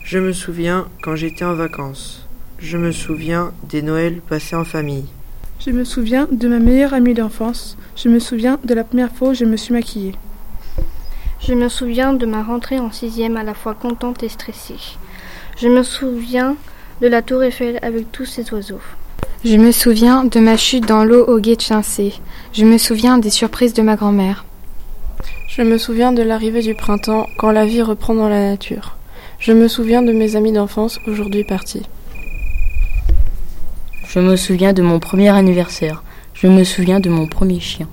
Je me souviens quand j'étais en vacances. Je me souviens des Noëls passés en famille. Je me souviens de ma meilleure amie d'enfance. Je me souviens de la première fois où je me suis maquillée. Je me souviens de ma rentrée en 6e à la fois contente et stressée. Je me souviens de la tour Eiffel avec tous ses oiseaux. Je me souviens de ma chute dans l'eau au gué de Chincé. Je me souviens des surprises de ma grand-mère. Je me souviens de l'arrivée du printemps quand la vie reprend dans la nature. Je me souviens de mes amis d'enfance aujourd'hui partis. Je me souviens de mon premier anniversaire. Je me souviens de mon premier chien.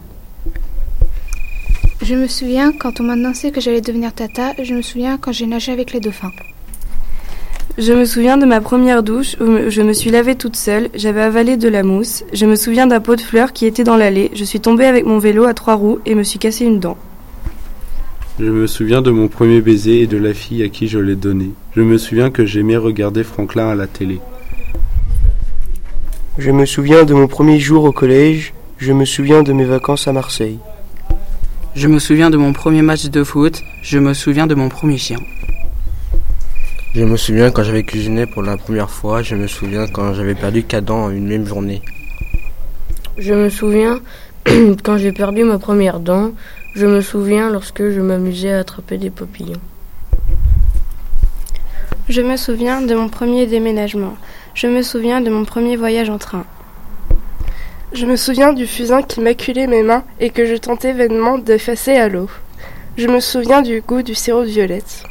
Je me souviens quand on m'a annoncé que j'allais devenir tata. Je me souviens quand j'ai nagé avec les dauphins. Je me souviens de ma première douche où je me suis lavée toute seule, j'avais avalé de la mousse. Je me souviens d'un pot de fleurs qui était dans l'allée. Je suis tombée avec mon vélo à 3 roues et me suis cassé une dent. Je me souviens de mon premier baiser et de la fille à qui je l'ai donné. Je me souviens que j'aimais regarder Franklin à la télé. Je me souviens de mon premier jour au collège. Je me souviens de mes vacances à Marseille. Je me souviens de mon premier match de foot. Je me souviens de mon premier chien. Je me souviens quand j'avais cuisiné pour la première fois. Je me souviens quand j'avais perdu 4 dents en une même journée. Je me souviens quand j'ai perdu ma première dent. Je me souviens lorsque je m'amusais à attraper des papillons. Je me souviens de mon premier déménagement. Je me souviens de mon premier voyage en train. Je me souviens du fusain qui maculait mes mains et que je tentais vainement d'effacer à l'eau. Je me souviens du goût du sirop de violette.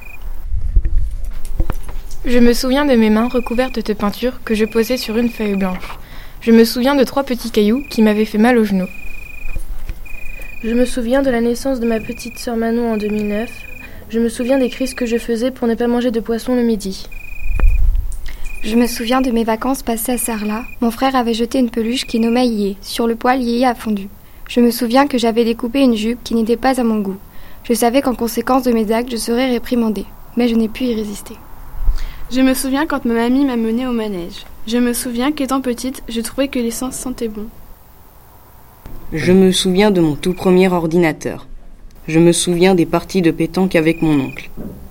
Je me souviens de mes mains recouvertes de peinture que je posais sur une feuille blanche. Je me souviens de 3 petits cailloux qui m'avaient fait mal aux genoux. Je me souviens de la naissance de ma petite sœur Manon en 2009. Je me souviens des crises que je faisais pour ne pas manger de poisson le midi. Je me souviens de mes vacances passées à Sarlat. Mon frère avait jeté une peluche qui nommait Yé. Sur le poêle, Yé a fondu. Je me souviens que j'avais découpé une jupe qui n'était pas à mon goût. Je savais qu'en conséquence de mes actes, je serais réprimandée. Mais je n'ai pu y résister. Je me souviens quand ma mamie m'a menée au manège. Je me souviens qu'étant petite, je trouvais que l'essence sentait bon. Je me souviens de mon tout premier ordinateur. Je me souviens des parties de pétanque avec mon oncle.